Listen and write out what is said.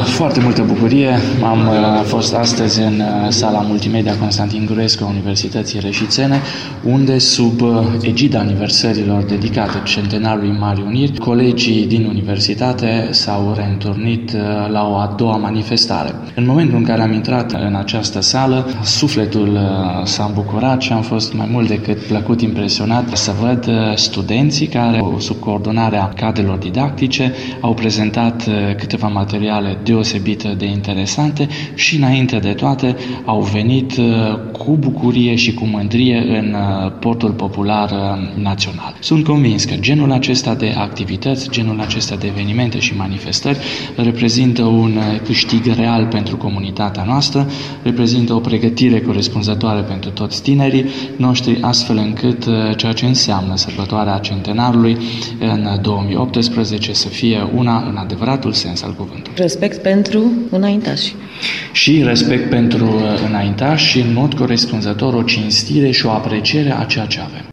foarte multă bucurie. Am fost astăzi în sala multimedia Constantin Gruescu a Universității Reșițene, unde sub egida aniversărilor dedicate centenarului Marii Uniri, colegii din universitate s-au reîntâlnit la o a doua manifestare. În momentul în care am intrat în această sală, sufletul s-a îmbucurat și am fost mai mult decât plăcut impresionat să văd studenții care, sub coordonarea cadrelor didactice, au prezentat câteva materiale deosebit de interesante și, înainte de toate, au venit cu bucurie și cu mândrie în portul popular național. Sunt convins că genul acesta de activități, genul acesta de evenimente și manifestări reprezintă un câștig real pentru comunitatea noastră, reprezintă o pregătire corespunzătoare pentru toți tinerii noștri, astfel încât ceea ce înseamnă sărbătoarea centenarului în 2018 să fie una în adevăratul sens al cuvântului. Respect pentru înaintași. Și respect pentru înaintași și, în mod corespunzător, o cinstire și o apreciere a ceea ce avem.